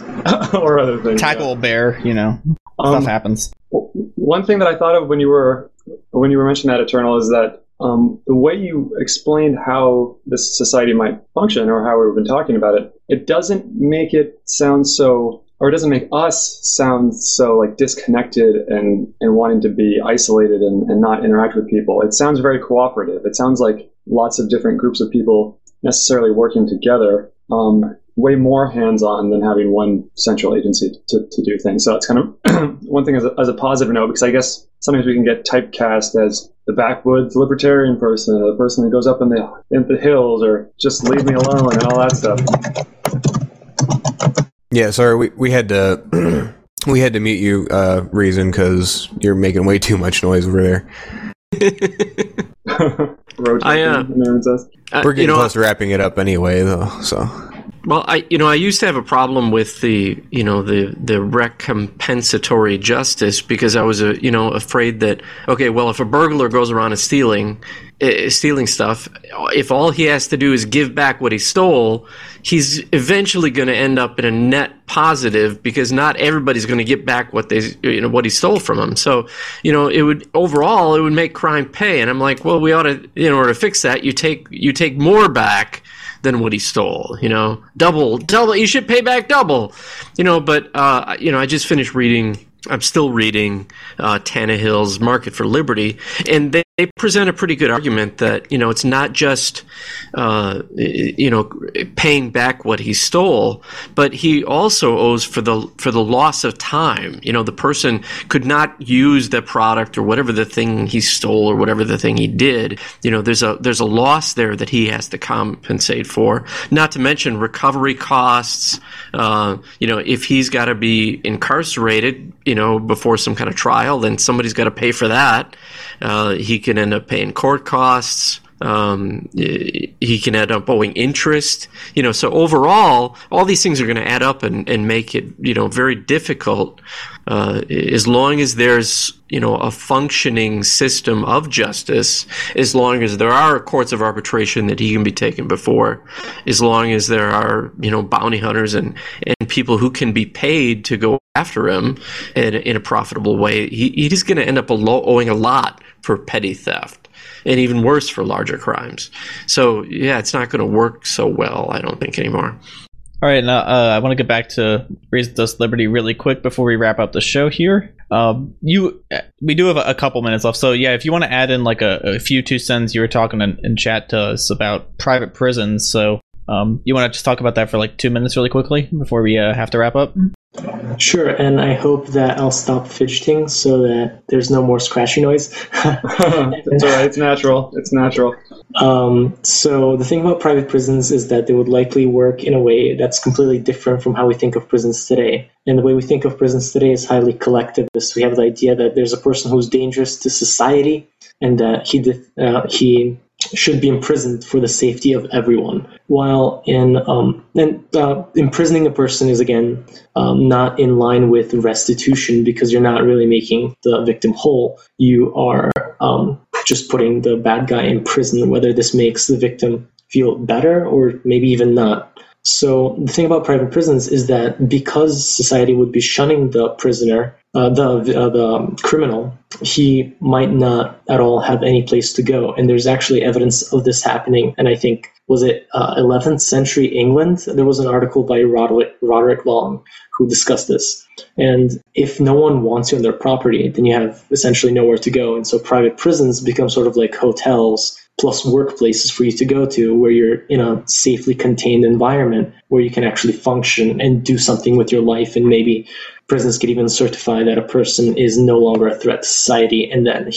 B: Or other things.
C: Tackle a bear, stuff happens.
B: One thing that I thought of when you were mentioning that, Eternal, is that the way you explained how this society might function, or how we've been talking about it, it doesn't make it sound so, or it doesn't make us sound so like disconnected and wanting to be isolated and not interact with people. It sounds very cooperative. It sounds like lots of different groups of people necessarily working together. Way more hands-on than having one central agency to do things. So it's kind of one thing as a positive note, because I guess sometimes we can get typecast as the backwoods libertarian person, or the person that goes up in the hills, or just leave me alone and all that stuff.
E: Yeah, sorry, we had to we had to mute you, Reason, because you're making way too much noise over there. We're getting close to wrapping it up anyway, though. So,
D: well, I used to have a problem with the recompensatory justice, because I was afraid that, okay, well, if a burglar goes around and stealing stuff, if all he has to do is give back what he stole, he's eventually going to end up in a net positive, because not everybody's going to get back what he stole from him. So, it would make crime pay. And I'm like, well, we ought to, in order to fix that, you take more back than what he stole, double, you should pay back double, but, I just finished reading, I'm still reading, Tannehill's Market for Liberty, and they present a pretty good argument that, it's not just, paying back what he stole, but he also owes for the loss of time. The person could not use the product or whatever the thing he stole or whatever the thing he did. There's a loss there that he has to compensate for. Not to mention recovery costs. If he's got to be incarcerated, before some kind of trial, then somebody's got to pay for that. He can end up paying court costs. He can end up owing interest. So overall, all these things are going to add up and make it, very difficult. As long as there's, a functioning system of justice, as long as there are courts of arbitration that he can be taken before, as long as there are, bounty hunters and people who can be paid to go after him in a profitable way, he's going to end up owing a lot for petty theft, and even worse for larger crimes. So, yeah, it's not going to work so well, I don't think, anymore.
C: All right, now I want to get back to Reason Dust Liberty really quick before we wrap up the show here. We do have a couple minutes left, so yeah, if you want to add in like a few 2 cents, you were talking in chat to us about private prisons, so you want to just talk about that for like 2 minutes really quickly before we have to wrap up?
G: Sure, and I hope that I'll stop fidgeting so that there's no more scratchy noise.
B: That's all right. It's natural.
G: So the thing about private prisons is that they would likely work in a way that's completely different from how we think of prisons today. And the way we think of prisons today is highly collectivist. We have the idea that there's a person who's dangerous to society and that he should be imprisoned for the safety of everyone. While imprisoning a person is, again, not in line with restitution because you're not really making the victim whole. You are just putting the bad guy in prison, whether this makes the victim feel better or maybe even not. So the thing about private prisons is that because society would be shunning the prisoner, the criminal, he might not at all have any place to go. And there's actually evidence of this happening. And I think, was it 11th century England? There was an article by Roderick Long who discussed this. And if no one wants you on their property, then you have essentially nowhere to go. And so private prisons become sort of like hotels plus workplaces for you to go to, where you're in a safely contained environment where you can actually function and do something with your life. And maybe prisons could even certify that a person is no longer a threat to society, and that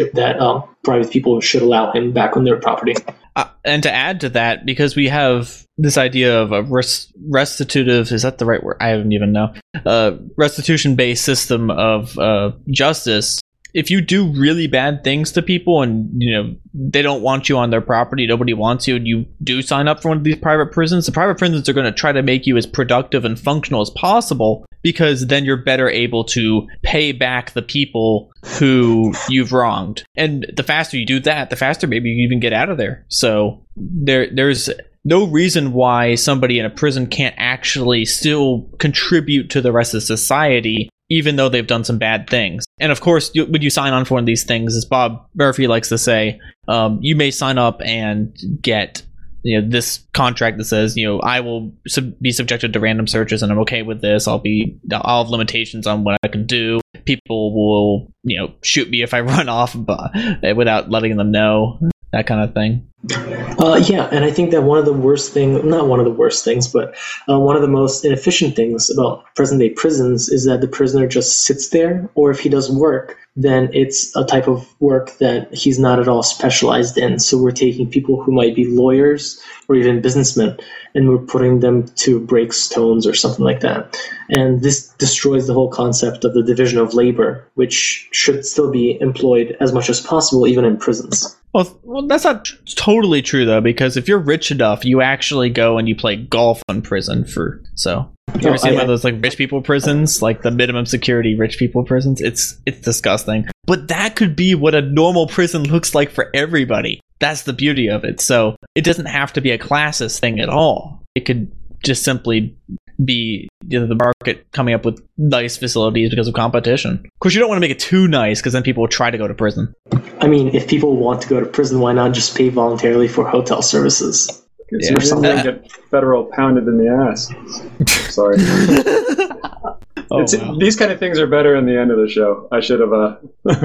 G: private people should allow him back on their property.
C: And to add to that, because we have this idea of a restitutive, is that the right word? I don't even know. Restitution-based system of justice. If you do really bad things to people and, they don't want you on their property, nobody wants you, and you do sign up for one of these private prisons, the private prisons are going to try to make you as productive and functional as possible, because then you're better able to pay back the people who you've wronged. And the faster you do that, the faster maybe you even get out of there. So there's no reason why somebody in a prison can't actually still contribute to the rest of society, even though they've done some bad things. And of course, when you sign on for one of these things, as Bob Murphy likes to say, you may sign up and get this contract that says, I will be subjected to random searches and I'm okay with this. I'll have limitations on what I can do. People will, shoot me if I run off without letting them know, that kind of thing.
G: Yeah, and I think that one of the worst things, not one of the worst things, but one of the most inefficient things about present-day prisons is that the prisoner just sits there, or if he does work, then it's a type of work that he's not at all specialized in. So we're taking people who might be lawyers or even businessmen, and we're putting them to break stones or something like that. And this destroys the whole concept of the division of labor, which should still be employed as much as possible, even in prisons.
C: Well, that's not totally true, though, because if you're rich enough, you actually go and you play golf in prison You ever seen one of those rich people prisons, like the minimum security rich people prisons? It's disgusting. But that could be what a normal prison looks like for everybody. That's the beauty of it. So it doesn't have to be a classist thing at all. It could just simply be the market coming up with nice facilities because of competition. Of course, you don't want to make it too nice because then people will try to go to prison.
G: I mean, if people want to go to prison, why not just pay voluntarily for hotel services?
B: Yeah. You're going to get federal pounded in the ass. Sorry. These kind of things are better in the end of the show. I should have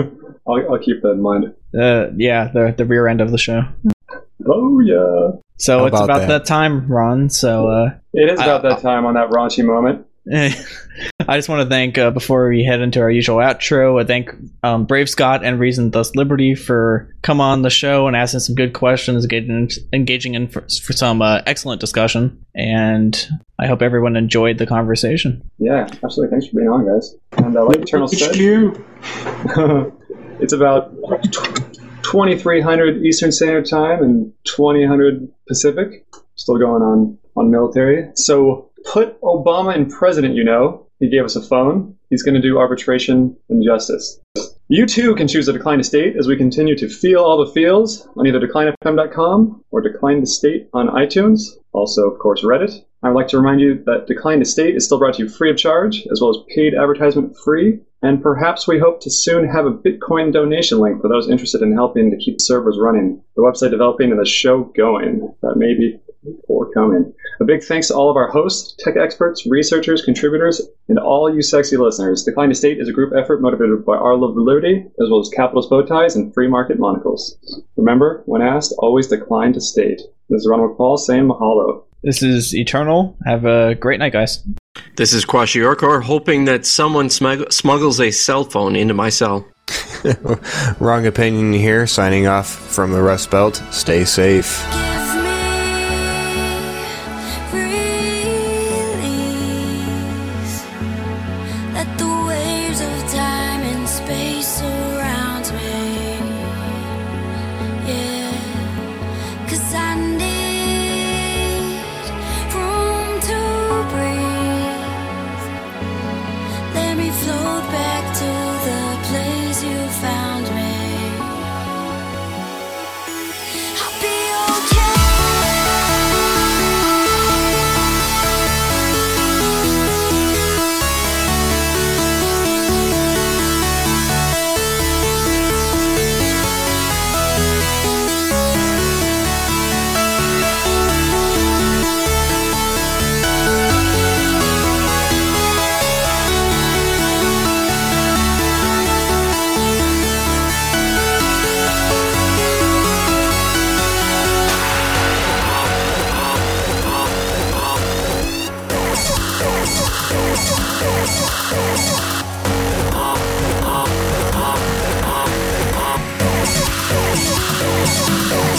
B: I'll keep that in mind.
C: Yeah, the rear end of the show.
B: Oh yeah.
C: So
E: How
C: it's
E: about
C: about that time, Ron. So
B: It is about that time on that raunchy moment.
C: I just want to thank, before we head into our usual outro, I thank Brave Scott and Reason Thus Liberty for coming on the show and asking some good questions, engaging in for some excellent discussion. And I hope everyone enjoyed the conversation.
B: Yeah, absolutely. Thanks for being on, guys. And like Eternal said, it's about 2300 Eastern Standard Time and 2000 Pacific. Still going on military. So put Obama in president, you know. He gave us a phone. He's going to do arbitration and justice. You too can choose a Decline to State as we continue to feel all the feels on either declinefm.com or Decline to State on iTunes. Also, of course, Reddit. I would like to remind you that Decline to State is still brought to you free of charge, as well as paid advertisement free. And perhaps we hope to soon have a Bitcoin donation link for those interested in helping to keep the servers running, the website developing, and the show going. That may be forthcoming. A big thanks to all of our hosts, tech experts, researchers, contributors, and all you sexy listeners. Decline to State is a group effort motivated by our love of liberty, as well as capitalist bow ties and free market monocles. Remember, when asked, always decline to state. This is Ron McFall saying mahalo.
C: This is Eternal. Have a great night, guys.
D: This is Kwashiorkor, hoping that someone smuggles a cell phone into my cell.
E: Wrong opinion here. Signing off from the Rust Belt. Stay safe.
H: We'll be right back.